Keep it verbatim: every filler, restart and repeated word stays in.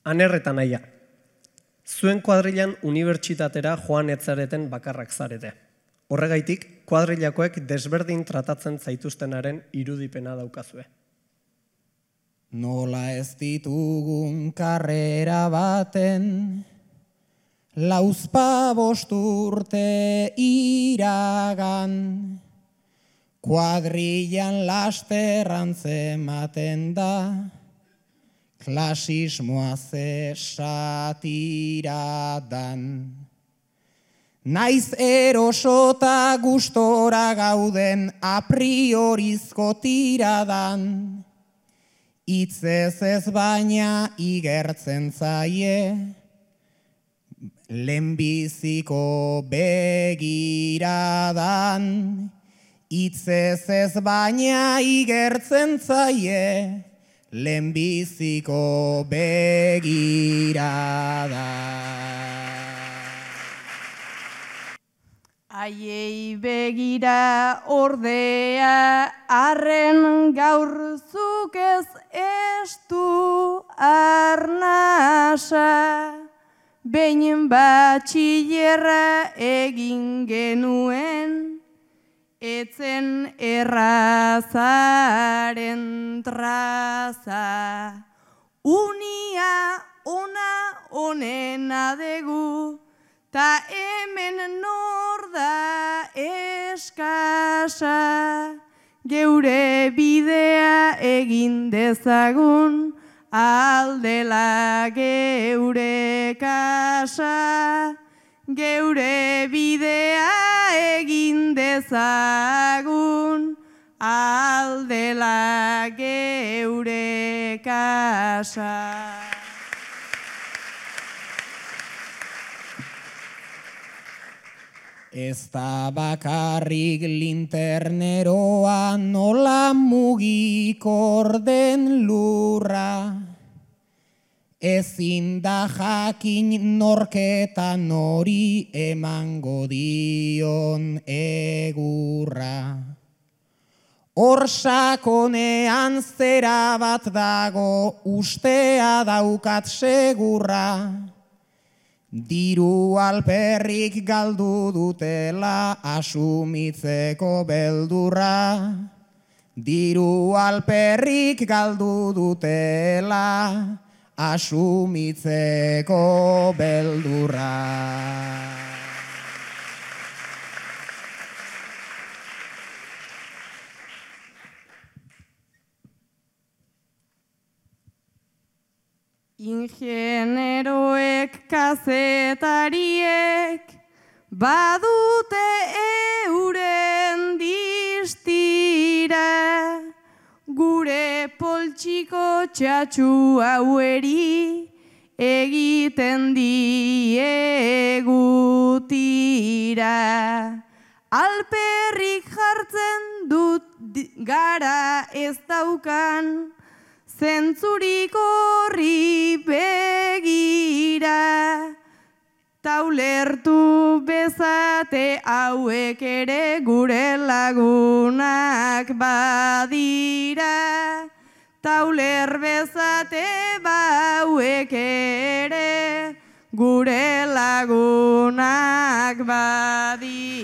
Aner eta Naia. Zuen kuadrilan unibertsitatera joan etzareten bakarrak zarete. Horregaitik, kuadrilakoek desberdin tratatzen zaituztenaren irudipena daukazue. Nola ez ditugun karrera baten, lauzpa bost urte iragan, kuadrilan lasterran zematen da, klasismoa ze satiradan. Naiz erosota gustora gauden a priorizko tiradan, hitzez ez baina igertzen zaie, lehenbiziko begiradan, hitzez ez baina igertzen zaie, lehenbiziko begiradan. Aiei begira ordea, arren gaur zuk ez estu arnasa, behin batxillerra egin genuen, etzen errazaren traza. Unia ona onena degu, ta hemen nor da eskasa, geure bidea egin dezagun, aldela geure kasa. Geure bidea egin dezagun, aldela geure kasa. Ez da bakarrik linterneroa nola mugikor den lurra, ezin da jakin norketan hori emango dion egurra. Hor sakonean zera bat dago ustea daukat segurra, diru alperrik galdu dutela asumitzeko beldurra. Diru alperrik galdu dutela asumitzeko beldurra. Ingenieroek, kazetariek, badute euren distira, gure poltsiko txatxu haueri egiten diegu tira. Alperrik jartzen dut gara ez daukan, zentzurik horri begira, taulertu bezate hauek ere gure lagunak badira. Tauler bezate bauek ere gure lagunak badira.